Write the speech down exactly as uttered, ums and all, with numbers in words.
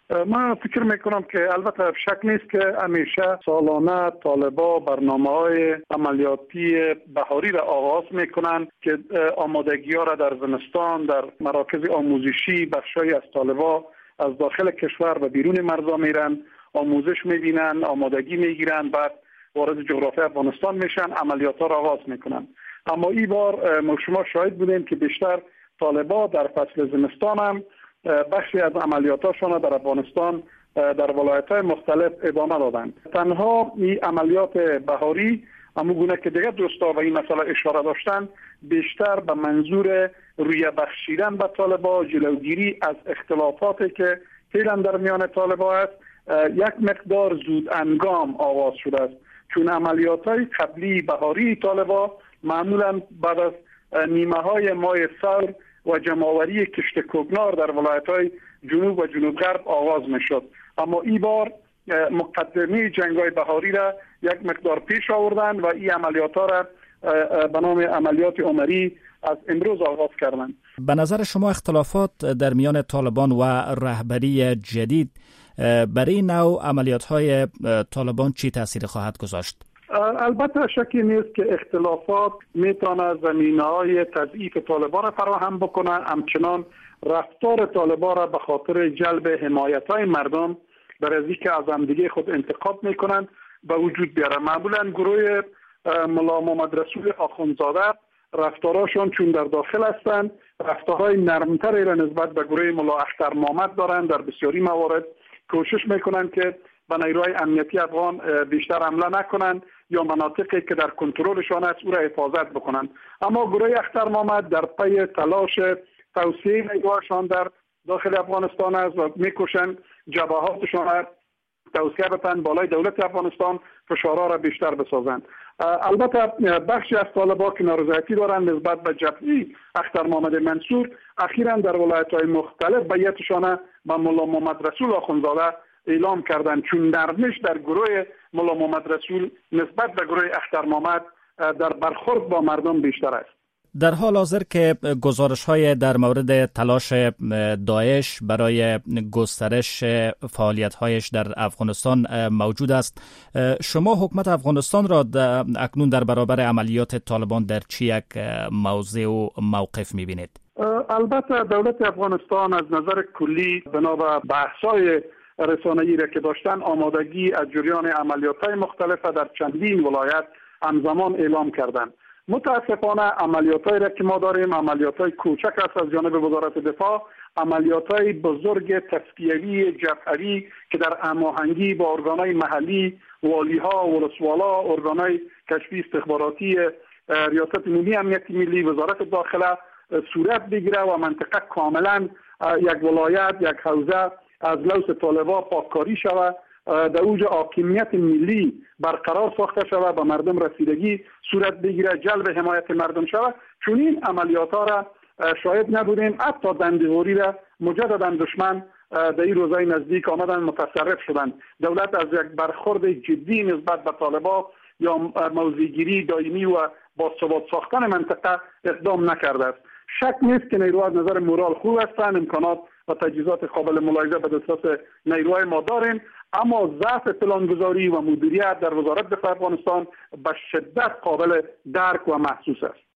من فکر میکنم که البته شک نیست که همیشه سالانه طالبا برنامه‌های عملیاتی بهاری را آغاز میکنن که آمادگی ها را در زمستان در مراکز آموزشی بخشای از طالبا از داخل کشور و بیرون مرزها میرن، آموزش میبینن، آمادگی میگیرن، بعد وارد جغرافی افغانستان میشن، عملیات ها را آغاز میکنن. اما این بار ما شما شاهد بودیم که بیشتر طالبا در فصل زمستان هم بخشی از عملیاتشان در افغانستان در ولایت‌های مختلف ادامه دادند. تنها این عملیات بهاری همون گونه که دیگه دوستا و این مسئله اشاره داشتن بیشتر به منظور روی بخشیدن به طالبا، جلوگیری از اختلافاتی که فعلا در میان طالبا است، یک مقدار زود انگام آغاز شده است، چون عملیات‌های قبلی بهاری طالبا معمولا بعد از نیمه های ماه سال و جمع‌آوری کشت کوکنار در ولایت‌های جنوب و جنوب غرب آغاز می‌شد. اما این بار مقدمه جنگ‌های بهاری را یک مقدار پیش آوردن و این عملیات‌ها را به نام عملیات عمری از امروز آغاز کردند. به نظر شما اختلافات در میان طالبان و رهبری جدید برای نوع عملیات‌های طالبان چی تأثیر خواهد گذاشت؟ البته شکی نیست که اختلافات میتونه زمینه‌های تضعیف طالبان را فراهم بکنه، همچنان رفتار طالبان را به خاطر جلب حمایت‌های مردم در از اینکه از همدیگه خود انتقاد میکنند به وجود بیاره. معمولا گروه ملا محمد رسول آخوندزاده رفتاراشون چون در داخل هستند رفتارهای نرمتری را نسبت به گروه ملا اختر محمد دارند. در بسیاری موارد کوشش میکنند که به نیروهای امنیتی افغان بیشتر حمله نکنند یا مناطقی که در کنترلشان است او را حفاظت بکنند. اما گروه اختر محمد در پی تلاش توسعه نیروهاشان در داخل افغانستان است و میکوشند جبهاتشان را توسعه بدن، بالای دولت افغانستان فشارها را بیشتر بسازند. البته بخشی از طالبان که نارضایتی دارند نسبت به جبهه اختر محمد منصور اخیراً در ولایت‌های مختلف بیعتشان به ملا محمد رسول آخوندزاده اعلام کردند، چون نرمش در گروه ملا محمد رسول نسبت به گروه اختر محمد در برخورد با مردم بیشتر است. در حال حاضر که گزارش‌های در مورد تلاش داعش برای گسترش فعالیت‌هایش در افغانستان موجود است، شما حکومت افغانستان را اکنون در برابر عملیات طالبان در چه یک موضع و موقف می‌بینید؟ البته دولت افغانستان از نظر کلی بنا به بحث‌های رسانه‌ای را که داشتن آمادگی از جریان عملیات‌های مختلف در چندین ولایت همزمان اعلام کردند. متاسفانه عملیات‌هایی را که ما داریم عملیات‌های کوچک است از جانب وزارت دفاع، عملیات‌های بزرگ تصفیه‌ای جبهه‌ای که در هماهنگی با ارگان‌های محلی، والی‌ها، ولسوالا، ارگان‌های کشفی استخباراتی ریاست عمومی امنیت ملی، وزارت داخله صورت بگیره و منطقه کاملا یک ولایت، یک حوزه از لوث طالبان پاککاری شود، در اوج حاکمیت ملی برقرار ساخته شود، به مردم رسیدگی صورت بگیره، جلب حمایت مردم شود. چون این عملیات ها را شاهد نبودیم، حتی دندهوری را مجددا دشمن در این روزهای نزدیک آمدن متصرف شدند. دولت از یک برخورد جدی نسبت به طالبان یا موضع‌گیری دائمی و باثبات ساختن منطقه اقدام نکرده است. شک نیست که نیروها از نظر مورال خوب هستند، امکانات و تجهیزات قابل ملاحظه به دسترس نیروهای ما داریم، اما ضعف پلانگذاری و مدیریت در وزارت دفاع افغانستان به شدت قابل درک و محسوس است.